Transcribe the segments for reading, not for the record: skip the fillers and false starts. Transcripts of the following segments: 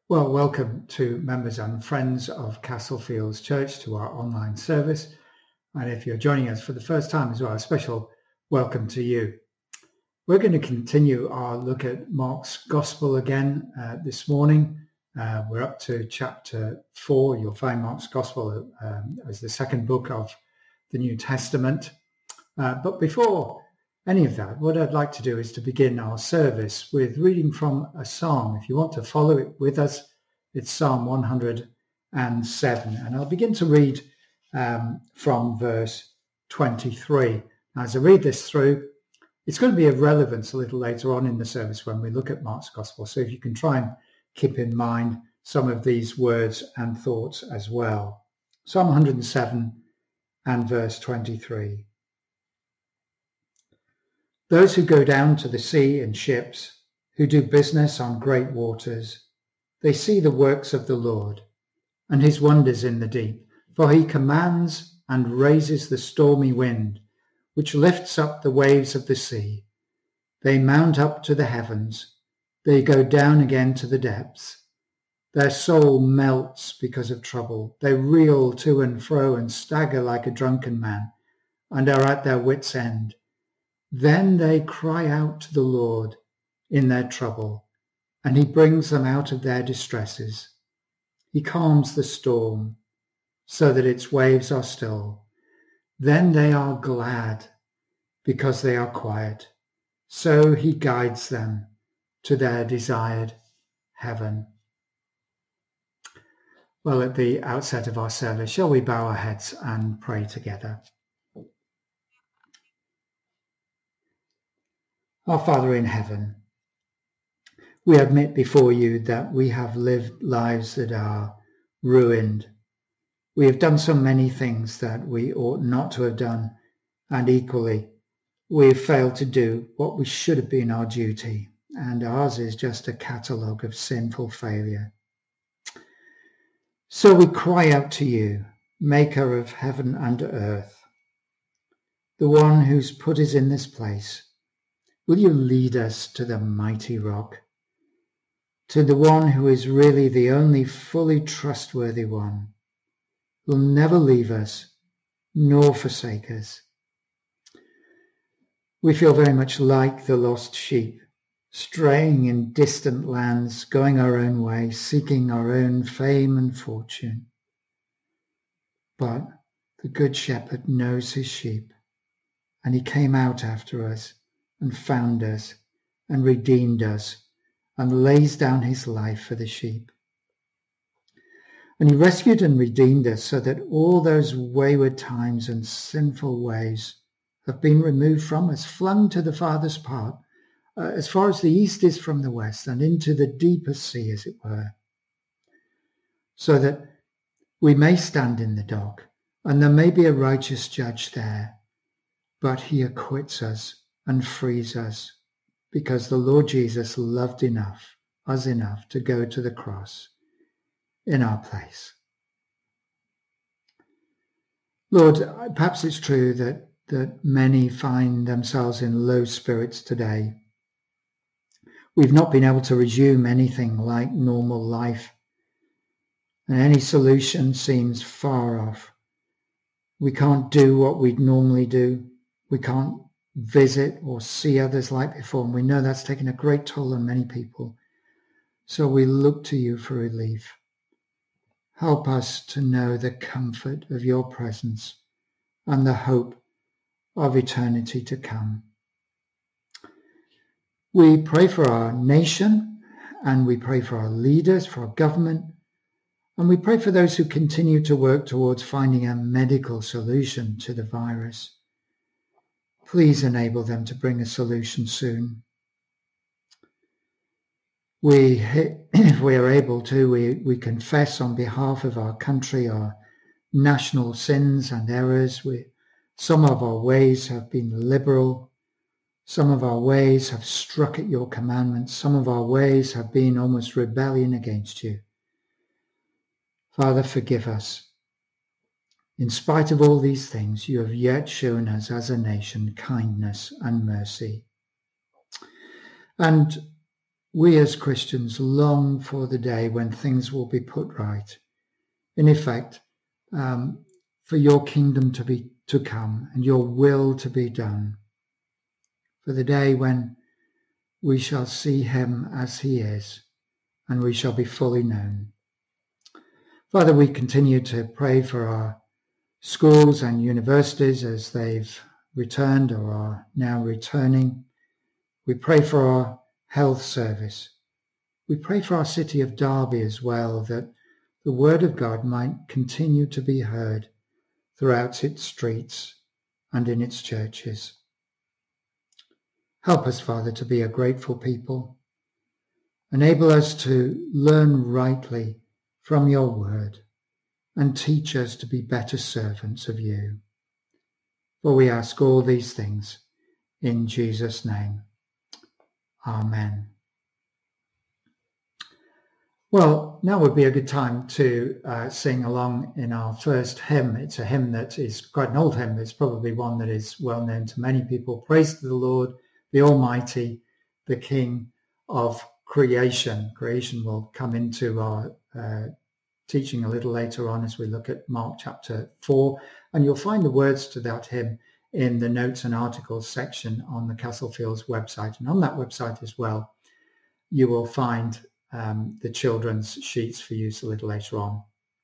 Well, welcome to members and friends of Castlefields Church to our online service. And if you're joining us for the first time as well, a special welcome to you. We're going to continue our look at Mark's Gospel again this morning. We're up to chapter 4. You'll find Mark's Gospel as the second book of the New Testament. But before any of that, what I'd like to do is to begin our service with reading from a psalm. If you want to follow it with us, it's Psalm 107. And I'll begin to read from verse 23. As I read this through, it's going to be of relevance a little later on in the service when we look at Mark's Gospel. So if you can try and keep in mind some of these words and thoughts as well. Psalm 107 and verse 23. Those who go down to the sea in ships, who do business on great waters, they see the works of the Lord and his wonders in the deep. For he commands and raises the stormy wind, which lifts up the waves of the sea. They mount up to the heavens. They go down again to the depths. Their soul melts because of trouble. They reel to and fro and stagger like a drunken man and are at their wits' end. Then they cry out to the Lord in their trouble, and he brings them out of their distresses. He calms the storm so that its waves are still. Then they are glad because they are quiet. So he guides them to their desired heaven. Well, at the outset of our service, shall we bow our heads and pray together? Our Father in heaven, we admit before you that we have lived lives that are ruined. We have done so many things that we ought not to have done, and equally, we have failed to do what we should have been our duty, and ours is just a catalogue of sinful failure. So we cry out to you, Maker of heaven and earth, the one who's put us in this place. Will you lead us to the mighty rock, to the one who is really the only fully trustworthy one, who will never leave us nor forsake us. We feel very much like the lost sheep, straying in distant lands, going our own way, seeking our own fame and fortune. But the Good Shepherd knows his sheep, and he came out after us and found us and redeemed us and lays down his life for the sheep. And he rescued and redeemed us so that all those wayward times and sinful ways have been removed from us, flung to the farthest part, as far as the east is from the west, and into the deepest sea, as it were, so that we may stand in the dock, and there may be a righteous judge there, but he acquits us and frees us, because the Lord Jesus loved us enough to go to the cross in our place. Lord, perhaps it's true that many find themselves in low spirits today. We've not been able to resume anything like normal life, and any solution seems far off. We can't do what we'd normally do. We can't visit or see others like before, and we know that's taken a great toll on many people. So we look to you for relief. Help us to know the comfort of your presence and the hope of eternity to come. We pray for our nation, and we pray for our leaders, for our government, and we pray for those who continue to work towards finding a medical solution to the virus. Please enable them to bring a solution soon. If we are able to, we confess on behalf of our country our national sins and errors. Some of our ways have been liberal. Some of our ways have struck at your commandments. Some of our ways have been almost rebellion against you. Father, forgive us. In spite of all these things, you have yet shown us as a nation kindness and mercy. And we as Christians long for the day when things will be put right. In effect, for your kingdom to come and your will to be done. For the day when we shall see him as he is and we shall be fully known. Father, we continue to pray for our schools and universities as they've returned or are now returning. We pray for our health service. We pray for our city of Derby as well, that the word of God might continue to be heard throughout its streets and in its churches. Help us, Father, to be a grateful people. Enable us to learn rightly from your word and teach us to be better servants of you. For we ask all these things in Jesus' name. Amen. Well, now would be a good time to sing along in our first hymn. It's a hymn that is quite an old hymn. It's probably one that is well known to many people. Praise to the Lord, the Almighty, the King of creation. Creation will come into our teaching a little later on as we look at Mark chapter 4. And you'll find the words to that hymn in the notes and articles section on the Castlefields website. And on that website as well, you will find the children's sheets for use a little later on.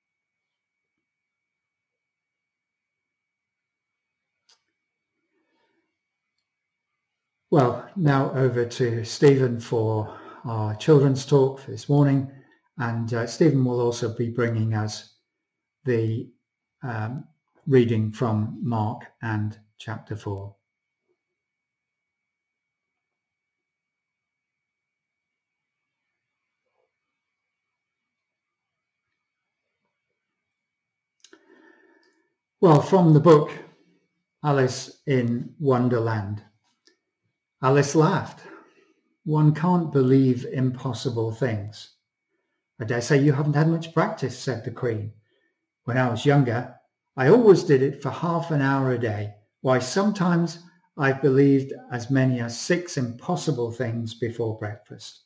Well, now over to Stephen for our children's talk for this morning. And Stephen will also be bringing us the reading from Mark and chapter 4. Well, from the book Alice in Wonderland. Alice laughed. One can't believe impossible things. I dare say you haven't had much practice, said the Queen. When I was younger, I always did it for half an hour a day. Why, sometimes I've believed as many as 6 impossible things before breakfast.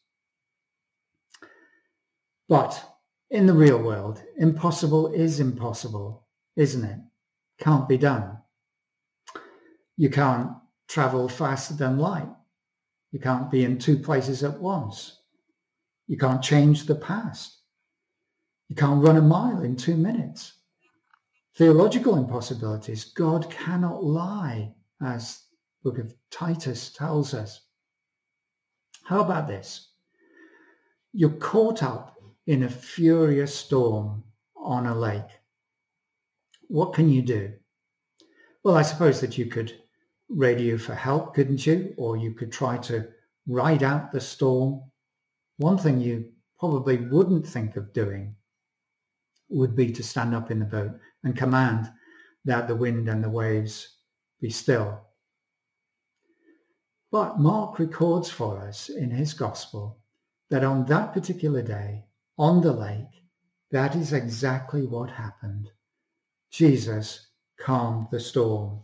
But in the real world, impossible is impossible, isn't it? Can't be done. You can't travel faster than light. You can't be in 2 places at once. You can't change the past. You can't run a mile in 2 minutes. Theological impossibilities. God cannot lie, as the book of Titus tells us. How about this? You're caught up in a furious storm on a lake. What can you do? Well, I suppose that you could radio for help, couldn't you? Or you could try to ride out the storm. One thing you probably wouldn't think of doing would be to stand up in the boat and command that the wind and the waves be still. But Mark records for us in his gospel that on that particular day, on the lake, that is exactly what happened. Jesus calmed the storm.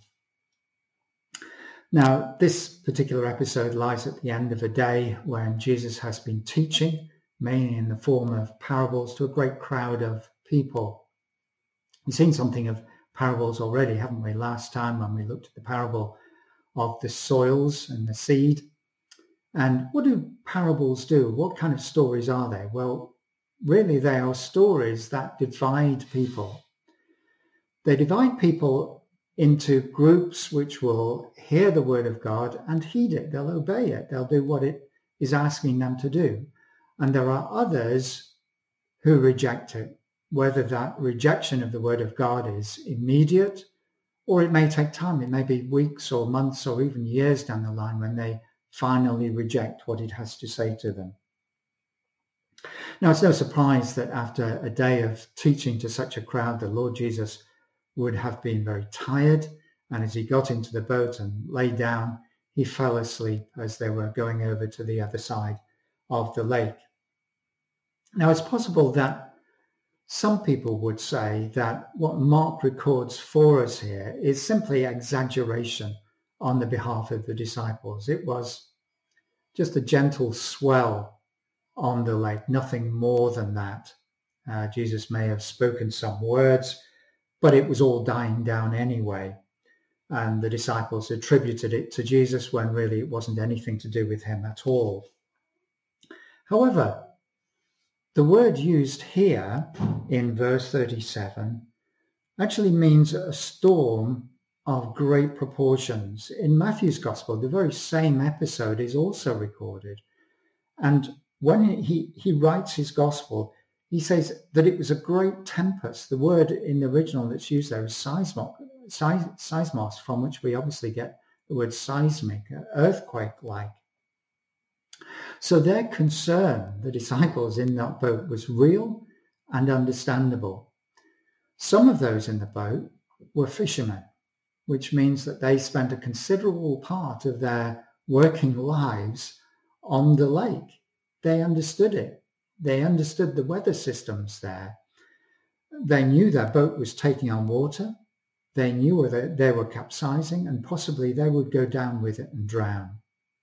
Now, this particular episode lies at the end of a day when Jesus has been teaching, mainly in the form of parables, to a great crowd of people. We've seen something of parables already, haven't we? Last time when we looked at the parable of the soils and the seed. And what do parables do? What kind of stories are they? Well, really they are stories that divide people. They divide people into groups which will hear the word of God and heed it. They'll obey it. They'll do what it is asking them to do. And there are others who reject it, whether that rejection of the word of God is immediate or it may take time. It may be weeks or months or even years down the line when they finally reject what it has to say to them. Now, it's no surprise that after a day of teaching to such a crowd, the Lord Jesus would have been very tired, and as he got into the boat and lay down, he fell asleep as they were going over to the other side of the lake. Now, it's possible that some people would say that what Mark records for us here is simply exaggeration on the behalf of the disciples. It was just a gentle swell on the lake, nothing more than that. Jesus may have spoken some words, but it was all dying down anyway. And the disciples attributed it to Jesus when really it wasn't anything to do with him at all. However, the word used here in verse 37 actually means a storm of great proportions. In Matthew's Gospel, the very same episode is also recorded. And when he writes his Gospel, he says that it was a great tempest. The word in the original that's used there is seismos, from which we obviously get the word seismic, earthquake-like. So their concern, the disciples in that boat, was real and understandable. Some of those in the boat were fishermen, which means that they spent a considerable part of their working lives on the lake. They understood it. They understood the weather systems there. They knew their boat was taking on water. They knew that they were capsizing, and possibly they would go down with it and drown.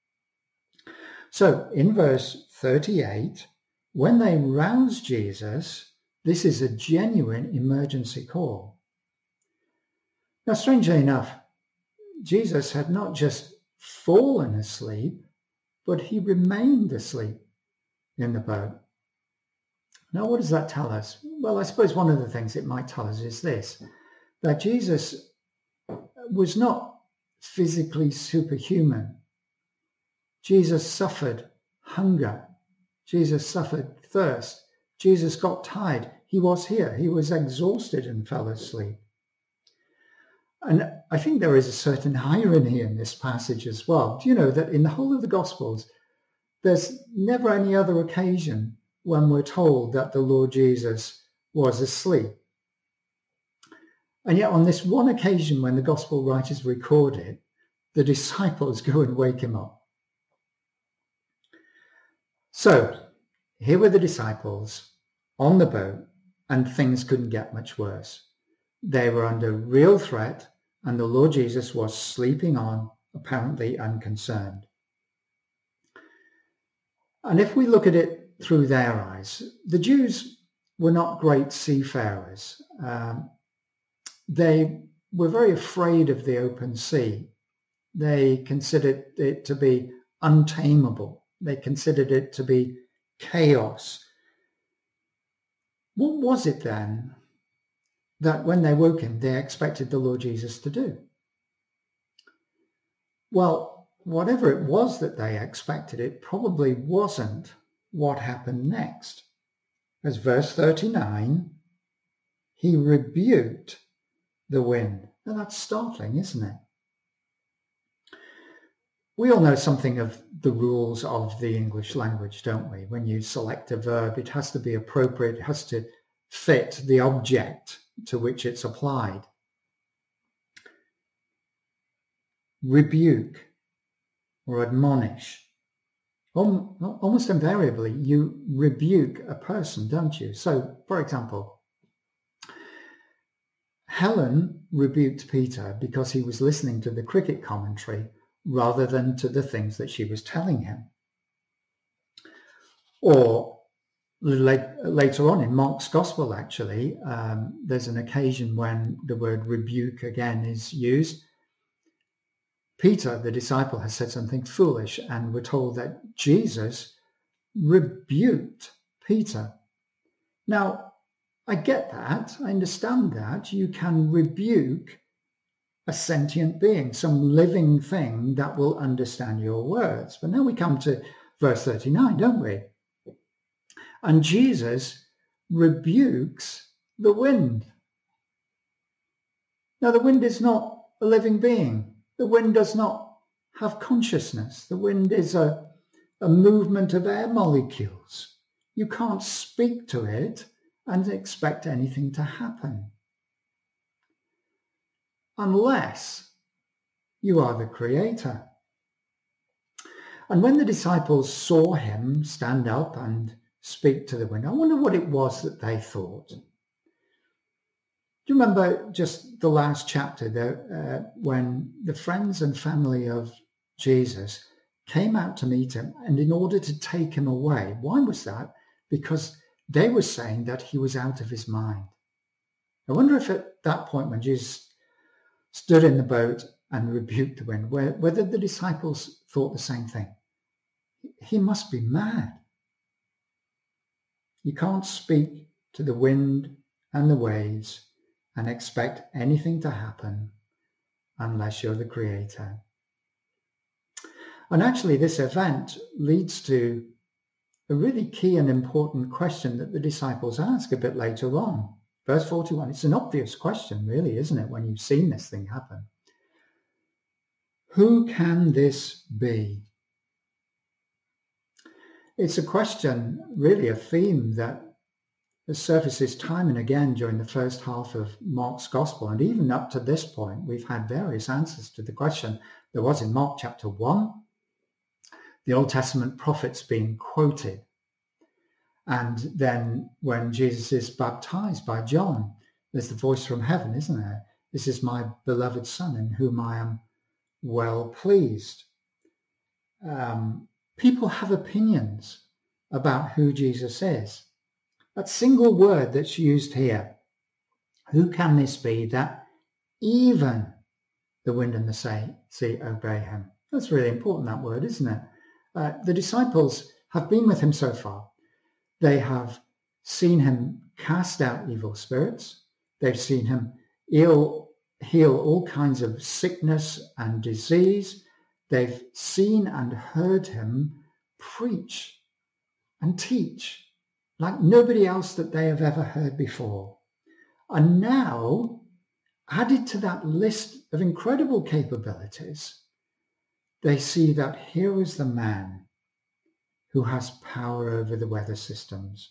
So in verse 38, when they rouse Jesus, this is a genuine emergency call. Now, strangely enough, Jesus had not just fallen asleep, but he remained asleep in the boat. Now, what does that tell us? Well, I suppose one of the things it might tell us is this, that Jesus was not physically superhuman. Jesus suffered hunger. Jesus suffered thirst. Jesus got tired. He was here. He was exhausted and fell asleep. And I think there is a certain irony in this passage as well. Do you know that in the whole of the Gospels, there's never any other occasion when we're told that the Lord Jesus was asleep. And yet on this one occasion when the Gospel writers record it, the disciples go and wake him up. So here were the disciples on the boat, and things couldn't get much worse. They were under real threat, and the Lord Jesus was sleeping on, apparently unconcerned. And if we look at it through their eyes, the Jews were not great seafarers. They were very afraid of the open sea. They considered it to be untamable. They considered it to be chaos. What was it then that when they woke him, they expected the Lord Jesus to do? Well, whatever it was that they expected, it probably wasn't what happened next. As verse 39, he rebuked the wind. Now that's startling, isn't it? We all know something of the rules of the English language, don't we? When you select a verb, it has to be appropriate, it has to fit the object to which it's applied. Rebuke or admonish. Almost invariably, you rebuke a person, don't you? So, for example, Helen rebuked Peter because he was listening to the cricket commentary rather than to the things that she was telling him. Or later on in Mark's Gospel, actually, there's an occasion when the word rebuke again is used. Peter, the disciple, has said something foolish, and we're told that Jesus rebuked Peter. Now, I get that. I understand that. You can rebuke a sentient being, some living thing that will understand your words. But now we come to verse 39, don't we? And Jesus rebukes the wind. Now, the wind is not a living being. The wind does not have consciousness. The wind is a movement of air molecules. You can't speak to it and expect anything to happen, unless you are the creator. And when the disciples saw him stand up and speak to the wind, I wonder what it was that they thought. Do you remember just the last chapter there, when the friends and family of Jesus came out to meet him, and in order to take him away. Why was that? Because they were saying that he was out of his mind. I wonder if at that point when Jesus stood in the boat and rebuked the wind, whether the disciples thought the same thing. He must be mad. You can't speak to the wind and the waves and expect anything to happen unless you're the creator. And actually, this event leads to a really key and important question that the disciples ask a bit later on. Verse 41, it's an obvious question, really, isn't it, when you've seen this thing happen? Who can this be? It's a question, really a theme that surfaces time and again during the first half of Mark's Gospel. And even up to this point, we've had various answers to the question. There was in Mark chapter 1, the Old Testament prophets being quoted. And then when Jesus is baptized by John, there's the voice from heaven, isn't there? This is my beloved Son in whom I am well pleased. People have opinions about who Jesus is. That single word that's used here, who can this be that even the wind and the sea obey him? That's really important, that word, isn't it? The disciples have been with him so far. They have seen him cast out evil spirits. They've seen him heal all kinds of sickness and disease. They've seen and heard him preach and teach like nobody else that they have ever heard before. And now, added to that list of incredible capabilities, they see that here is the man who has power over the weather systems.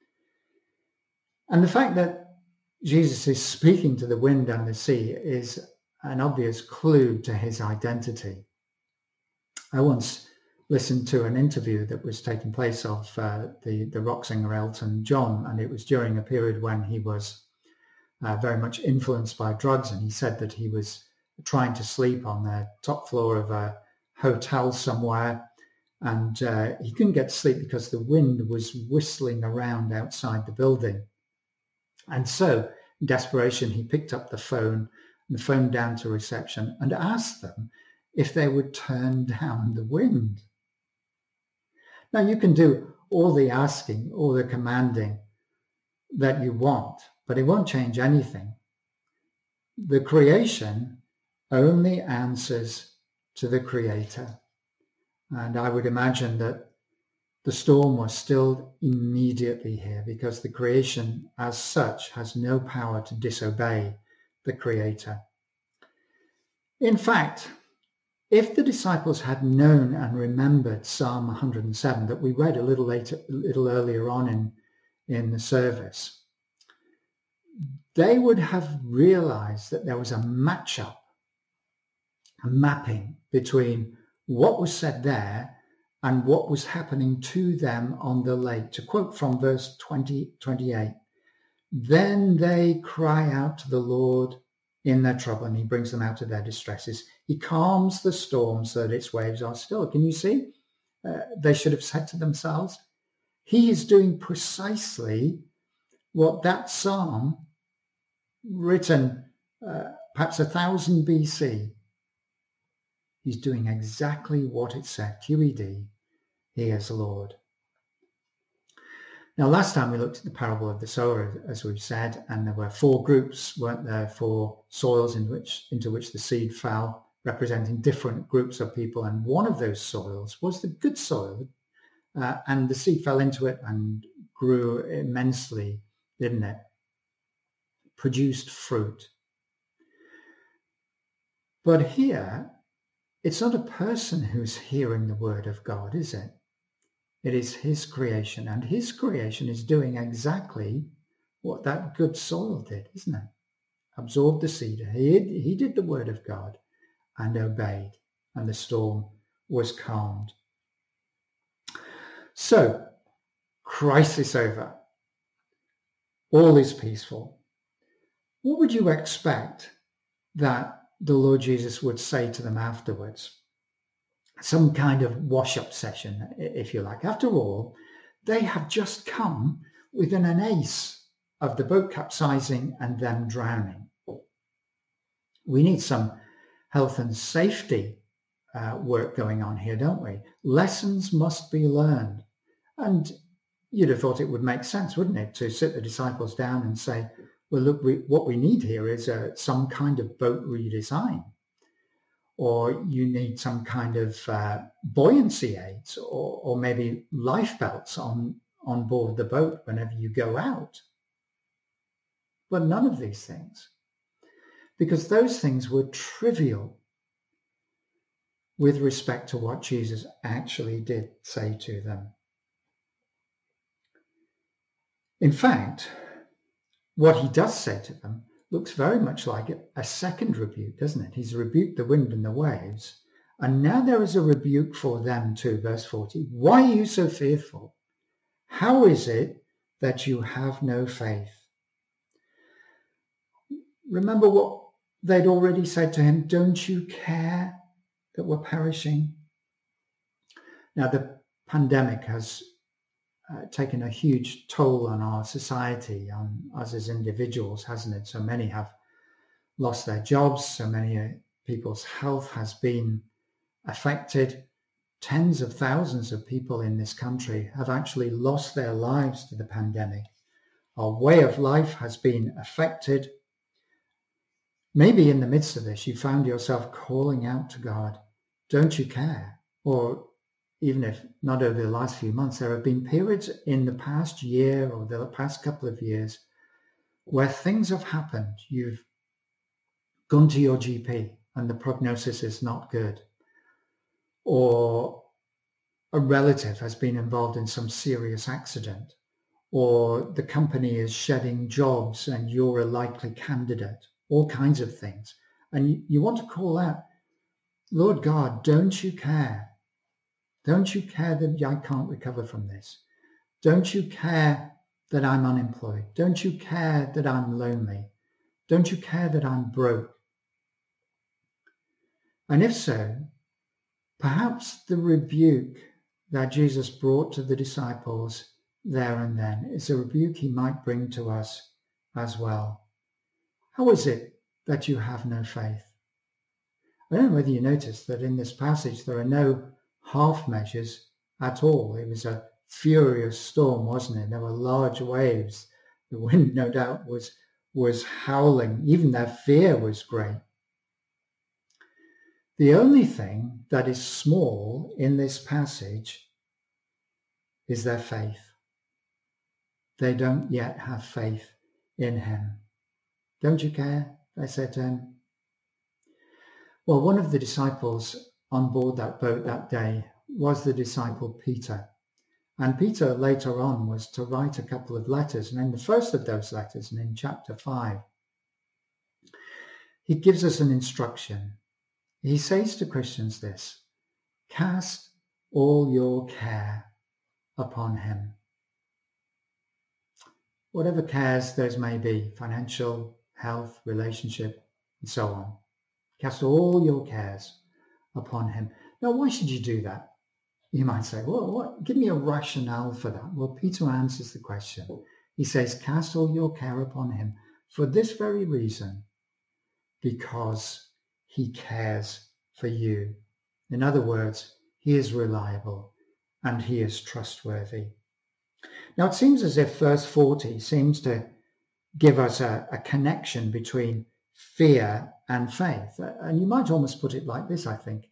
And the fact that Jesus is speaking to the wind and the sea is an obvious clue to his identity. I once listened to an interview that was taking place of the rock singer Elton John, and it was during a period when he was very much influenced by drugs, and he said that he was trying to sleep on the top floor of a hotel somewhere, and he couldn't get to sleep because the wind was whistling around outside the building. And so, in desperation, he picked up the phone and phoned down to reception and asked them if they would turn down the wind. Now, you can do all the asking, all the commanding that you want, but it won't change anything. The creation only answers to the Creator. And I would imagine that the storm was still immediately here because the creation as such has no power to disobey the Creator. In fact, if the disciples had known and remembered Psalm 107 that we read a little earlier on in the service, they would have realized that there was a matchup, a mapping between what was said there and what was happening to them on the lake. To quote from verse 28, then they cry out to the Lord in their trouble, and he brings them out of their distresses. He calms the storm so that its waves are still. Can you see? They should have said to themselves, he is doing precisely what that psalm, written perhaps 1000 BC, he's doing exactly what it said. QED, he is Lord. Now, last time we looked at the parable of the sower, as we've said, and there were 4 groups, weren't there, 4 soils into which the seed fell, representing different groups of people. And one of those soils was the good soil, and the seed fell into it and grew immensely, didn't it? Produced fruit. But here, it's not a person who's hearing the word of God, is it? It is his creation, and his creation is doing exactly what that good soil did, isn't it? Absorbed the seed. He did the word of God and obeyed, and the storm was calmed. So, crisis over. All is peaceful. What would you expect that the Lord Jesus would say to them afterwards? some kind of wash-up session, if you like. After all, they have just come within an ace of the boat capsizing and them drowning. We need some health and safety work going on here, don't we? Lessons must be learned. And you'd have thought it would make sense, wouldn't it, to sit the disciples down and say, well, look, what we need here is some kind of boat redesign. Or you need some kind of buoyancy aids or maybe life belts on board the boat whenever you go out. But none of these things, because those things were trivial with respect to what Jesus actually did say to them. In fact, what he does say to them looks very much like a second rebuke, doesn't it? He's rebuked the wind and the waves, and now there is a rebuke for them too. Verse 40, why are you so fearful? How is it that you have no faith? Remember what they'd already said to him, don't you care that we're perishing? Now, the pandemic has taken a huge toll on our society, on us as individuals, hasn't it? So many have lost their jobs, so many people's health has been affected. Tens of thousands of people in this country have actually lost their lives to the pandemic. Our way of life has been affected. Maybe in the midst of this, you found yourself calling out to God, don't you care? Or even if not over the last few months, there have been periods in the past year or the past couple of years where things have happened. You've gone to your GP and the prognosis is not good. Or a relative has been involved in some serious accident. Or the company is shedding jobs and you're a likely candidate. All kinds of things. And you want to call out, Lord God, don't you care? Don't you care that I can't recover from this? Don't you care that I'm unemployed? Don't you care that I'm lonely? Don't you care that I'm broke? And if so, perhaps the rebuke that Jesus brought to the disciples there and then is a rebuke he might bring to us as well. How is it that you have no faith? I don't know whether you noticed that in this passage there are no half measures at all. It was a furious storm, wasn't it? There were large waves. The wind, no doubt, was howling. Even their fear was great. The only thing that is small in this passage is their faith. They don't yet have faith in him. Don't you care? They said to him. Well, one of the disciples on board that boat that day was the disciple Peter. And Peter later on was to write a couple of letters. And in the first of those letters, and in chapter 5, he gives us an instruction. He says to Christians this, cast all your care upon him. Whatever cares those may be, financial, health, relationship, and so on. Cast all your cares upon him. Now, why should you do that? You might say, well, give me a rationale for that. Well, Peter answers the question. He says, cast all your care upon him for this very reason, because he cares for you. In other words, he is reliable and he is trustworthy. Now, it seems as if verse 40 seems to give us a connection between fear and faith. And you might almost put it like this, I think.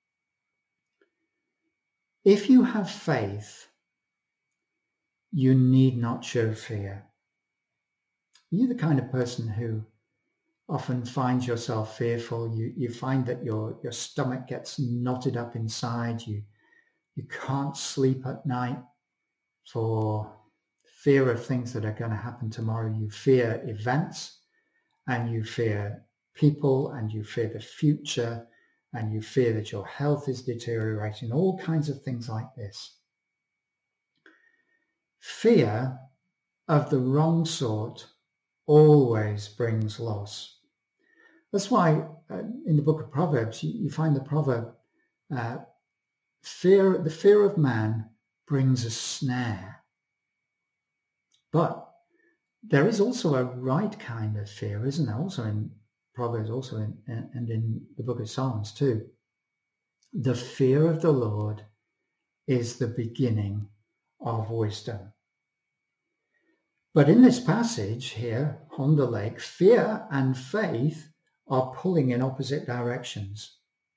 If you have faith, you need not show fear. Are you the kind of person who often finds yourself fearful? You find that your stomach gets knotted up inside. You can't sleep at night for fear of things that are going to happen tomorrow. You fear events, and you fear people, and you fear the future, and you fear that your health is deteriorating, all kinds of things like this. Fear of the wrong sort always brings loss. That's why in the book of Proverbs, you find the proverb, the fear of man brings a snare. But there is also a right kind of fear, isn't there? Also in Proverbs, also and in the book of Psalms too. The fear of the Lord is the beginning of wisdom. But in this passage here, on the lake, fear and faith are pulling in opposite directions.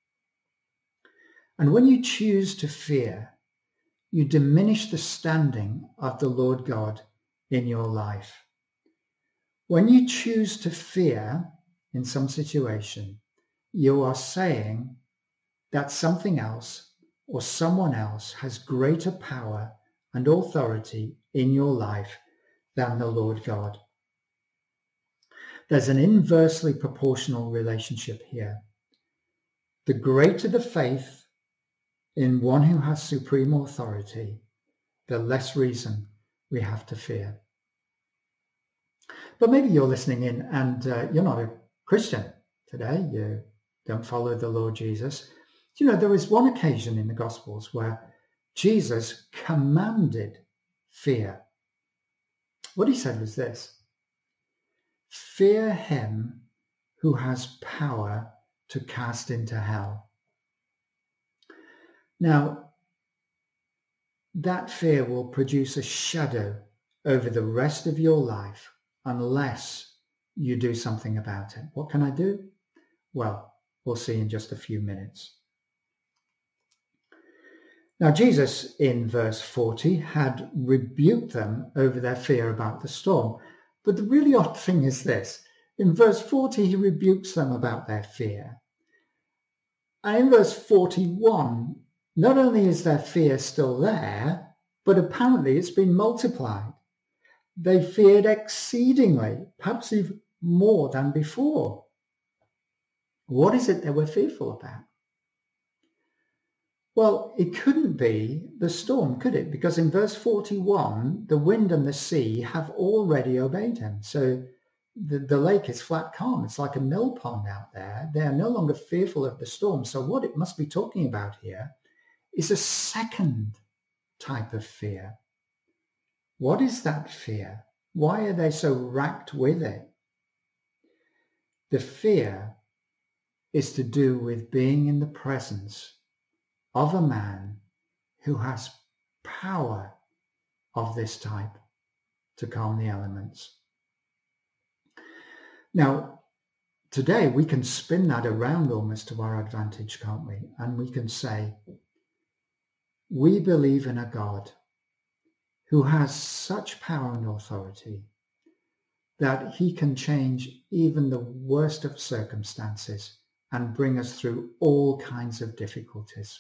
And when you choose to fear, you diminish the standing of the Lord God in your life. When you choose to fear in some situation, you are saying that something else or someone else has greater power and authority in your life than the Lord God. There's an inversely proportional relationship here. The greater the faith in one who has supreme authority, the less reason we have to fear. But maybe you're listening in and you're not a Christian today. You don't follow the Lord Jesus. You know, there is one occasion in the Gospels where Jesus commanded fear. What he said was this: fear him who has power to cast into hell. Now, that fear will produce a shadow over the rest of your life unless you do something about it. What can I do? Well, we'll see in just a few minutes. Now, Jesus, in verse 40, had rebuked them over their fear about the storm. But the really odd thing is this. In verse 40, he rebukes them about their fear. And in verse 41, not only is their fear still there, but apparently it's been multiplied. They feared exceedingly, perhaps even more than before. What is it they were fearful about? Well, it couldn't be the storm, could it? Because in verse 41, the wind and the sea have already obeyed him. So the lake is flat calm. It's like a mill pond out there. They are no longer fearful of the storm. So what it must be talking about here is a second type of fear. What is that fear? Why are they so racked with it? The fear is to do with being in the presence of a man who has power of this type to calm the elements. Now, today we can spin that around almost to our advantage, can't we? And we can say, we believe in a God who has such power and authority that he can change even the worst of circumstances and bring us through all kinds of difficulties.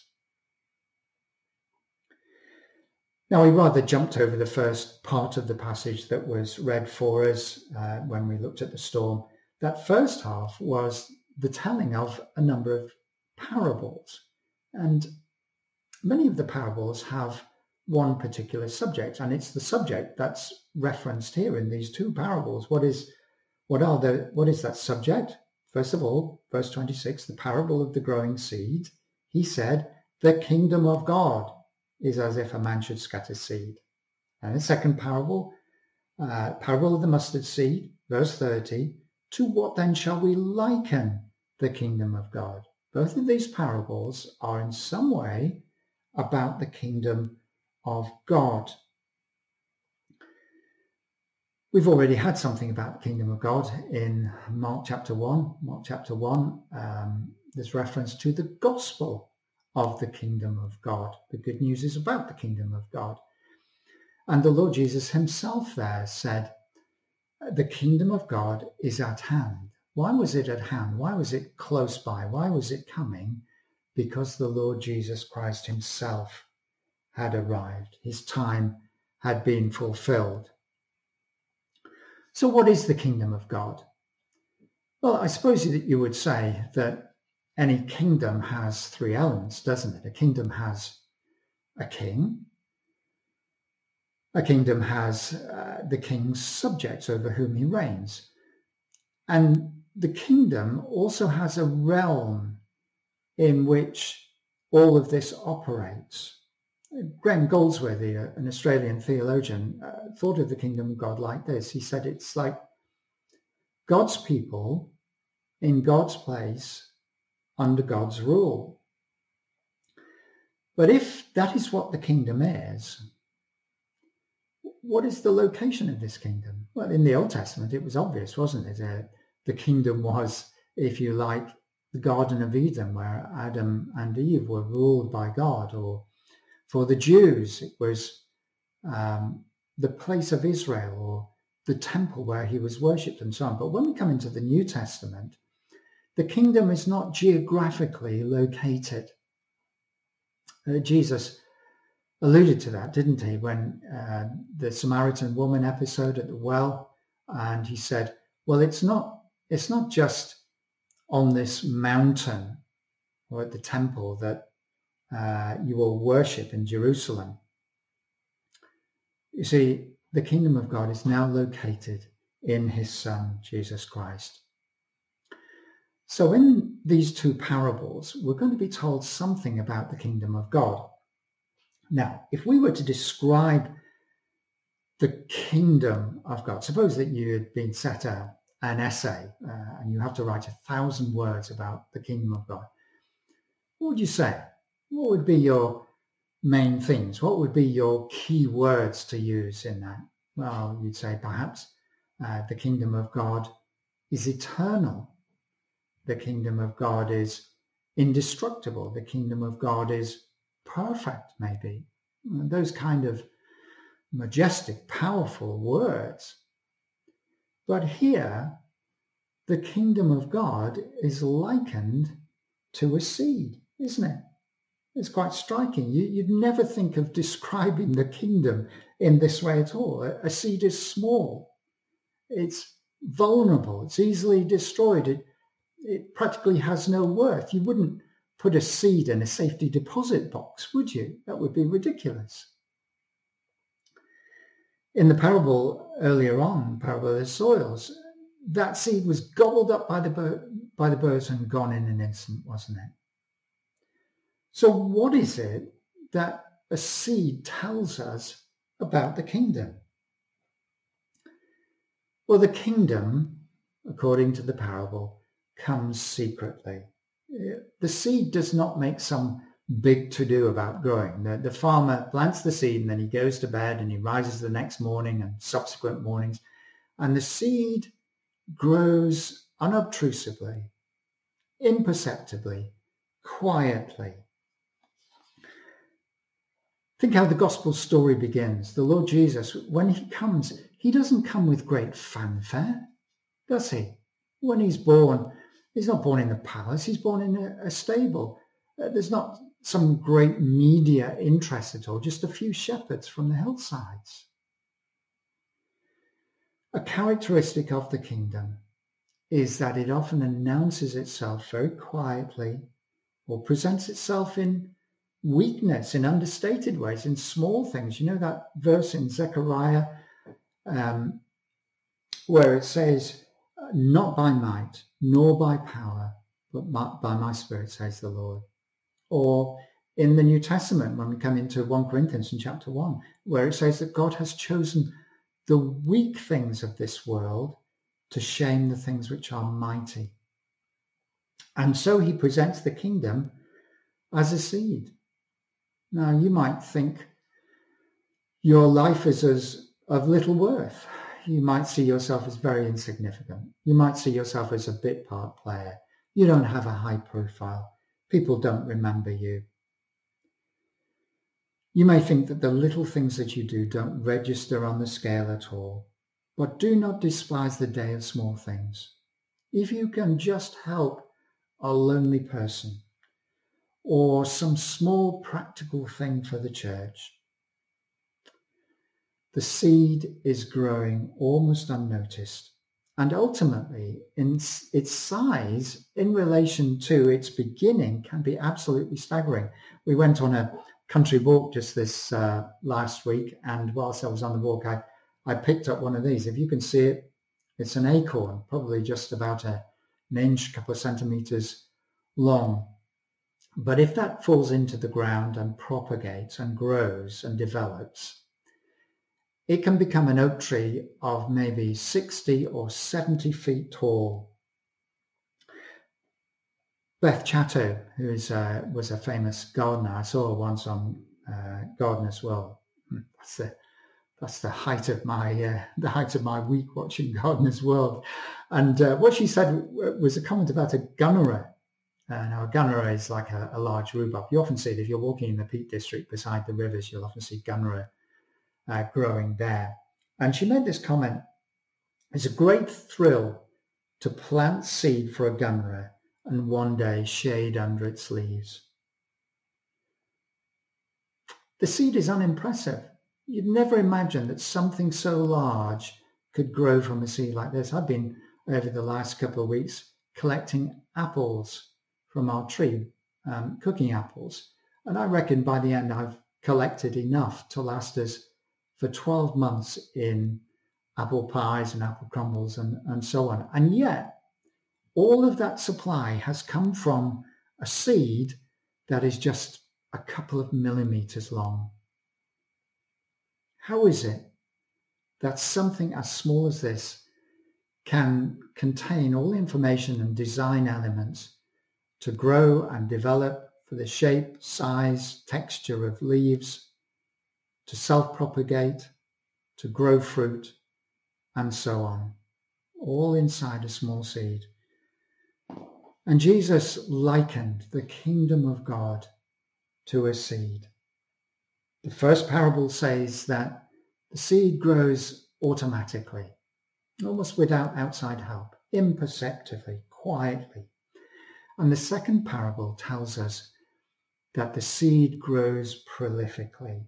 Now, we rather jumped over the first part of the passage that was read for us when we looked at the storm. That first half was the telling of a number of parables. And many of the parables have one particular subject, and it's the subject that's referenced here in these two parables. What is that subject? First of all, verse 26, the parable of the growing seed. He said, the kingdom of God is as if a man should scatter seed. And the second parable, parable of the mustard seed, verse 30, to what then shall we liken the kingdom of God? Both of these parables are in some way about the kingdom of God. We've already had something about the kingdom of God in Mark chapter 1. Mark chapter 1, there's reference to the gospel of the kingdom of God. The good news is about the kingdom of God. And the Lord Jesus himself there said, the kingdom of God is at hand. Why was it at hand? Why was it close by? Why was it coming? Because the Lord Jesus Christ himself had arrived. His time had been fulfilled. So what is the kingdom of God? Well, I suppose that you would say that any kingdom has three elements, doesn't it? A kingdom has a king. A kingdom has the king's subjects over whom he reigns. And the kingdom also has a realm in which all of this operates. Graham Goldsworthy, an Australian theologian, thought of the kingdom of God like this. He said it's like God's people in God's place under God's rule. But if that is what the kingdom is, what is the location of this kingdom? Well, in the Old Testament, it was obvious, wasn't it? The kingdom was, if you like, the Garden of Eden, where Adam and Eve were ruled by God. Or for the Jews, it was the place of Israel, or the temple where he was worshipped, and so on. But when we come into the New Testament, the kingdom is not geographically located. Jesus alluded to that, didn't he, when the Samaritan woman episode at the well, and he said, well, it's not just on this mountain or at the temple that you will worship in Jerusalem. You see, the kingdom of God is now located in his Son, Jesus Christ. So in these two parables, we're going to be told something about the kingdom of God. Now, if we were to describe the kingdom of God, suppose that you had been set an essay and you have to write 1,000 words about the kingdom of God, what would you say? What would be your main themes? What would be your key words to use in that? Well, you'd say perhaps the kingdom of God is eternal. The kingdom of God is indestructible. The kingdom of God is perfect, maybe. Those kind of majestic, powerful words. But here, the kingdom of God is likened to a seed, isn't it? It's quite striking. You'd never think of describing the kingdom in this way at all. A seed is small. It's vulnerable. It's easily destroyed. It practically has no worth. You wouldn't put a seed in a safety deposit box, would you? That would be ridiculous. In the parable earlier on, parable of the soils, that seed was gobbled up by the birds and gone in an instant, wasn't it? So what is it that a seed tells us about the kingdom? Well, the kingdom, according to the parable, comes secretly. The seed does not make some big to-do about growing. The farmer plants the seed and then he goes to bed and he rises the next morning and subsequent mornings, and the seed grows unobtrusively, imperceptibly, quietly. Think how the gospel story begins. The Lord Jesus, when he comes, he doesn't come with great fanfare, does he? When he's born, he's not born in the palace, he's born in a stable. There's not some great media interest at all, just a few shepherds from the hillsides. A characteristic of the kingdom is that it often announces itself very quietly or presents itself in weakness, in understated ways, in small things. You know that verse in Zechariah where it says, not by might, nor by power, but by my spirit, says the Lord. Or in the New Testament, when we come into 1 Corinthians in chapter 1, where it says that God has chosen the weak things of this world to shame the things which are mighty. And so he presents the kingdom as a seed. Now, you might think your life is of little worth. You might see yourself as very insignificant. You might see yourself as a bit part player. You don't have a high profile. People don't remember you. You may think that the little things that you do don't register on the scale at all, but do not despise the day of small things. If you can just help a lonely person or some small practical thing for the church, the seed is growing almost unnoticed, and ultimately its size in relation to its beginning can be absolutely staggering. We went on a country walk just this last week, and whilst I was on the walk, I picked up one of these. If you can see it, it's an acorn, probably just about an inch, couple of centimeters long. But if that falls into the ground and propagates and grows and develops, it can become an oak tree of maybe 60 or 70 feet tall. Beth Chatto, who was a famous gardener, I saw her once on Gardener's World. That's the height of my week watching Gardener's World. And what she said was a comment about a gunnera. Now, a gunnera is like a large rhubarb. You often see it if you're walking in the Peak District beside the rivers. You'll often see gunnera growing there. And she made this comment: "It's a great thrill to plant seed for a gunnera and one day shade under its leaves." The seed is unimpressive. You'd never imagine that something so large could grow from a seed like this. I've been, over the last couple of weeks, collecting apples from our tree, cooking apples. And I reckon by the end I've collected enough to last us for 12 months in apple pies and apple crumbles and so on. And yet, all of that supply has come from a seed that is just a couple of millimeters long. How is it that something as small as this can contain all the information and design elements to grow and develop for the shape, size, texture of leaves, to self-propagate, to grow fruit, and so on, all inside a small seed? And Jesus likened the kingdom of God to a seed. The first parable says that the seed grows automatically, almost without outside help, imperceptibly, quietly. And the second parable tells us that the seed grows prolifically.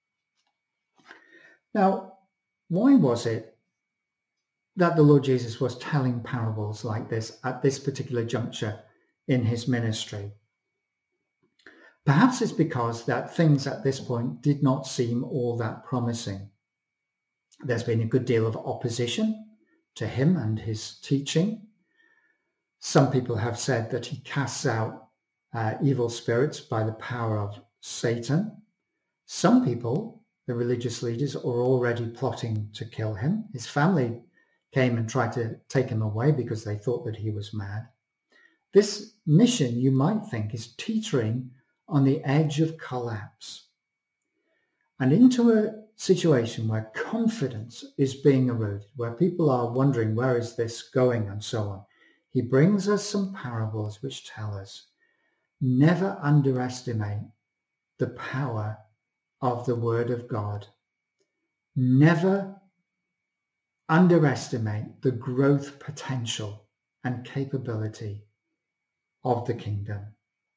Now, why was it that the Lord Jesus was telling parables like this at this particular juncture in his ministry? Perhaps it's because that things at this point did not seem all that promising. There's been a good deal of opposition to him and his teaching. Some people have said that he casts out evil spirits by the power of Satan. Some people, the religious leaders, are already plotting to kill him. His family came and tried to take him away because they thought that he was mad. This mission, you might think, is teetering on the edge of collapse, and into a situation where confidence is being eroded, where people are wondering, where is this going, and so on. He brings us some parables which tell us, never underestimate the power of the Word of God. Never underestimate the growth potential and capability of the kingdom.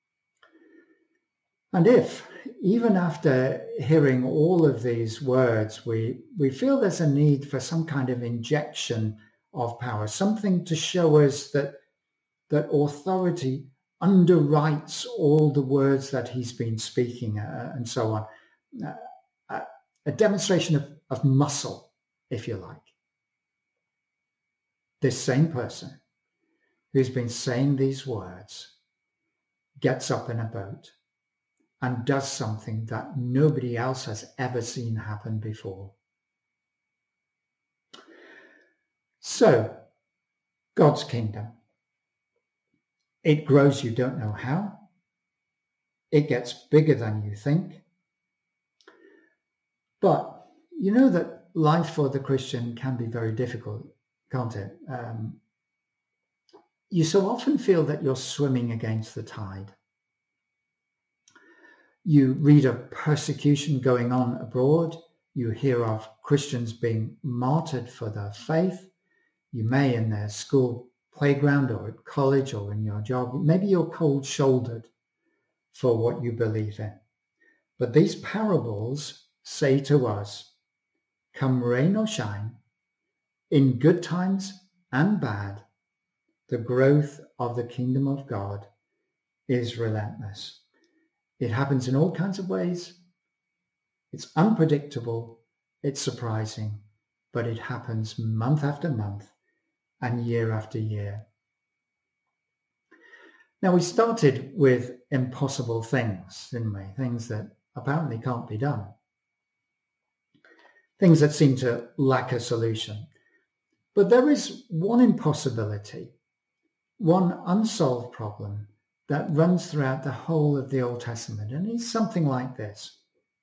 And if, even after hearing all of these words, we feel there's a need for some kind of injection of power, something to show us that authority underwrites all the words that he's been speaking and so on, a demonstration of muscle, if you like. This same person who's been saying these words gets up in a boat and does something that nobody else has ever seen happen before. So, God's kingdom. It grows, you don't know how. It gets bigger than you think. But you know that life for the Christian can be very difficult, can't it? You so often feel that you're swimming against the tide. You read of persecution going on abroad. You hear of Christians being martyred for their faith. You may in their school playground or at college or in your job. Maybe you're cold-shouldered for what you believe in. But these parables say to us, come rain or shine, in good times and bad, the growth of the kingdom of God is relentless. It happens in all kinds of ways. It's unpredictable. It's surprising, but it happens month after month and year after year. Now, we started with impossible things, didn't we? Things that apparently can't be done. Things that seem to lack a solution. But there is one impossibility, one unsolved problem that runs throughout the whole of the Old Testament, and it's something like this.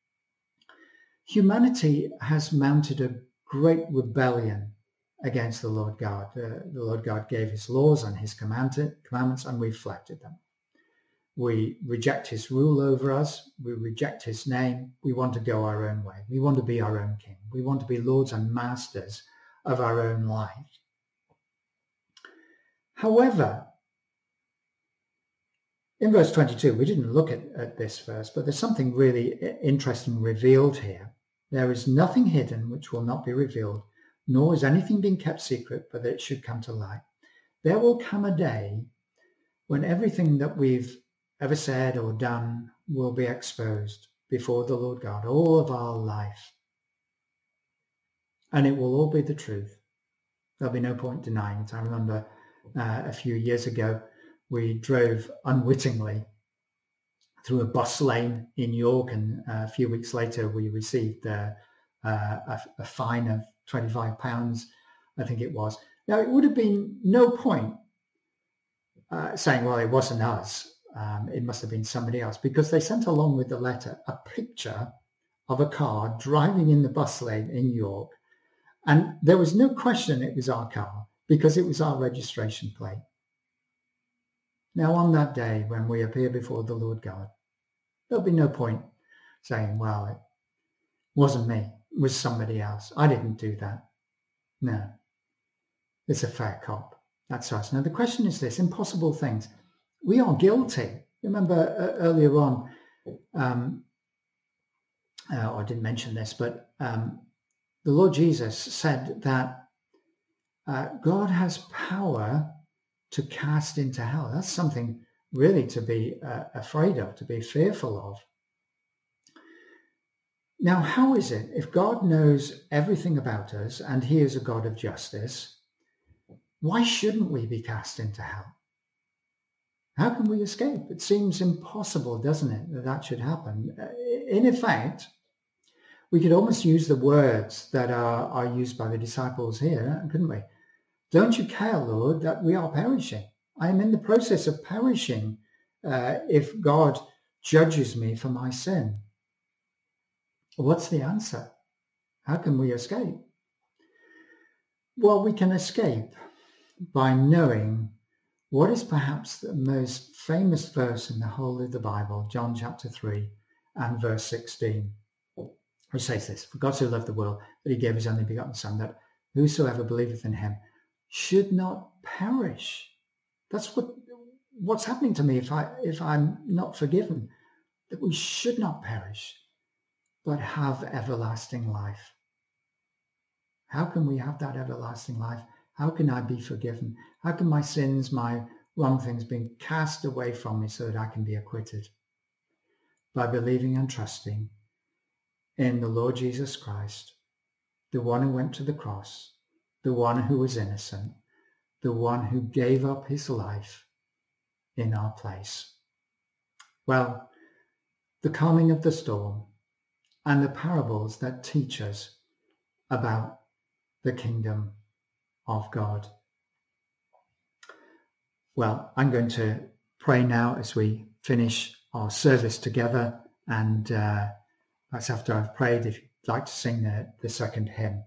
Humanity has mounted a great rebellion against the Lord God. The Lord God gave his laws and his commandments, and we flouted them. We reject his rule over us. We reject his name. We want to go our own way. We want to be our own king. We want to be lords and masters of our own life. However, in verse 22, we didn't look at this verse, but there's something really interesting revealed here. There is nothing hidden which will not be revealed, nor is anything being kept secret, but that it should come to light. There will come a day when everything that we've ever said or done will be exposed before the Lord God, all of our life. And it will all be the truth. There'll be no point denying it. I remember a few years ago, we drove unwittingly through a bus lane in York, and a few weeks later we received a fine of £25, I think it was. Now, it would have been no point saying, well, it wasn't us. It must have been somebody else, because they sent along with the letter a picture of a car driving in the bus lane in York. And there was no question it was our car, because it was our registration plate. Now, on that day, when we appear before the Lord God, there'll be no point saying, well, it wasn't me, it was somebody else. I didn't do that. No, it's a fair cop. That's us. Now, the question is this: impossible things. We are guilty. Remember earlier on, I didn't mention this, but the Lord Jesus said that God has power to cast into hell. That's something really to be afraid of, to be fearful of. Now, how is it, if God knows everything about us and he is a God of justice, why shouldn't we be cast into hell? How can we escape? It seems impossible, doesn't it, that that should happen? In effect, we could almost use the words that are used by the disciples here, couldn't we? Don't you care, Lord, that we are perishing? I am in the process of perishing if God judges me for my sin. What's the answer? How can we escape? Well, we can escape by knowing what is perhaps the most famous verse in the whole of the Bible, John chapter 3 and verse 16, which says this: For God so loved the world that he gave his only begotten Son, that whosoever believeth in him should not perish. That's what's happening to me if I'm not forgiven, that we should not perish, but have everlasting life. How can we have that everlasting life? How can I be forgiven? How can my sins, my wrong things be cast away from me so that I can be acquitted? By believing and trusting in the Lord Jesus Christ, the one who went to the cross, the one who was innocent, the one who gave up his life in our place. Well, the calming of the storm and the parables that teach us about the kingdom of God. Well, I'm going to pray now as we finish our service together, and that's after I've prayed. If you'd like to sing the second hymn,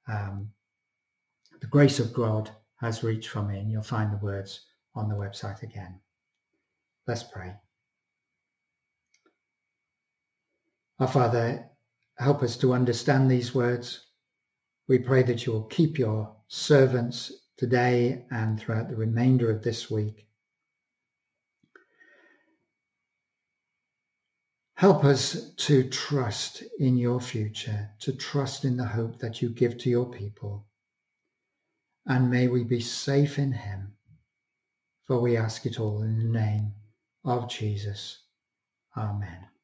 The Grace of God Has Reached For Me, and you'll find the words on the website again. Let's pray. Our Father, help us to understand these words. We pray that you will keep your servants today and throughout the remainder of this week. Help us to trust in your future, to trust in the hope that you give to your people. And may we be safe in him, for we ask it all in the name of Jesus. Amen.